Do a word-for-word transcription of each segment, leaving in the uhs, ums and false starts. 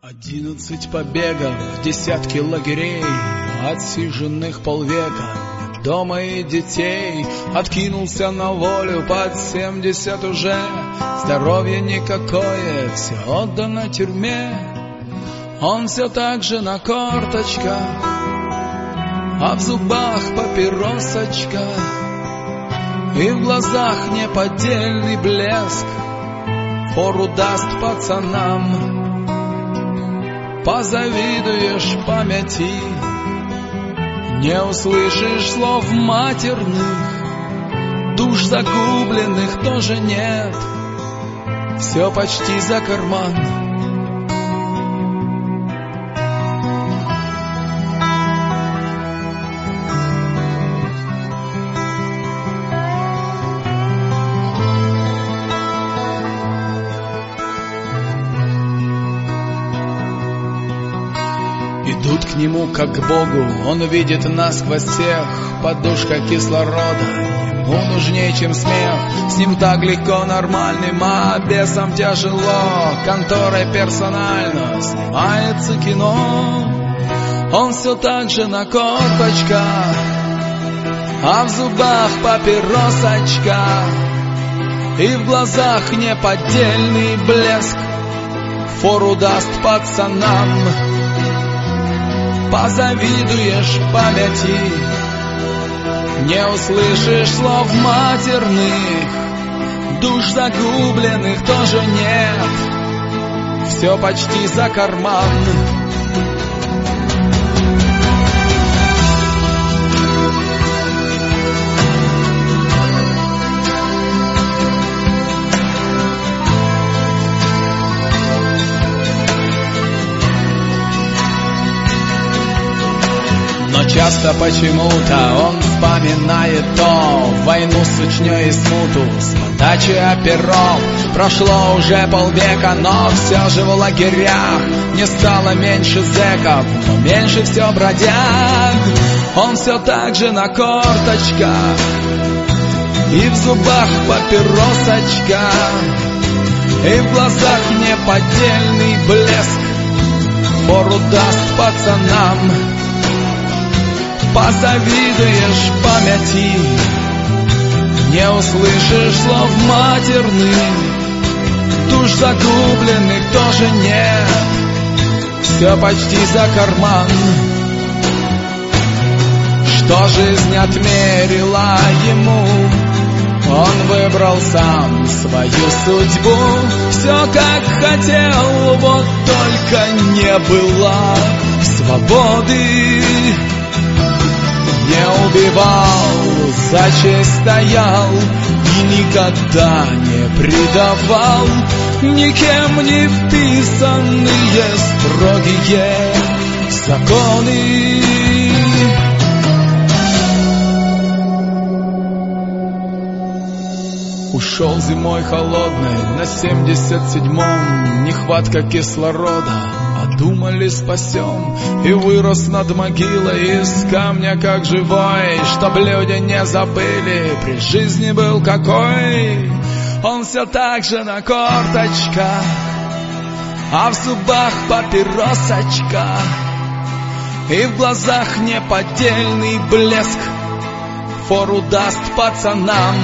Одиннадцать побегов, десятки лагерей, отсиженных полвека, дома и детей. Откинулся на волю под семьдесят уже, здоровье никакое, все отдано тюрьме. Он все так же на корточках, а в зубах папиросочка, и в глазах неподдельный блеск. Фору даст пацанам, позавидуешь памяти, не услышишь слов матерных, душ загубленных тоже нет, все почти за карман. Идут к нему как к Богу, он видит насквозь всех, подушка кислорода ему нужнее, чем смех. С ним так легко нормальным, а бесам тяжело, конторой персонально снимается кино. Он все так же на корточках, а в зубах папиросочка, и в глазах неподдельный блеск. Фору даст пацанам, позавидуешь памяти, не услышишь слов матерных, душ загубленных тоже нет, все почти за карман. Часто почему-то он вспоминает то войну с учней и смуту, с подачи оперов. Прошло уже полвека, но все же в лагерях не стало меньше зэков, но меньше все бродяг. Он все так же на корточках, и в зубах папиросочка, и в глазах неподдельный блеск. Фору даст пацанам, позавидуешь памяти, не услышишь слов матерных, душ загубленных тоже нет, все почти за карман. Что жизнь отмерила ему, он выбрал сам свою судьбу. Все как хотел, вот только не было свободы. Не убивал, за честь стоял и никогда не предавал никем не вписанные строгие законы. Ушел зимой холодной на семьдесят седьмом, нехватка кислорода, а думали спасем. И вырос над могилой из камня как живой, чтоб люди не забыли, при жизни был какой. Он все так же на корточках, а в зубах папиросочка, и в глазах неподдельный блеск. Фору даст пацанам,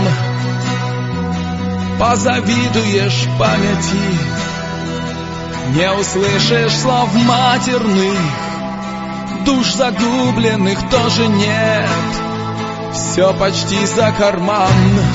позавидуешь памяти, не услышишь слов матерных, душ загубленных тоже нет, все почти за карман.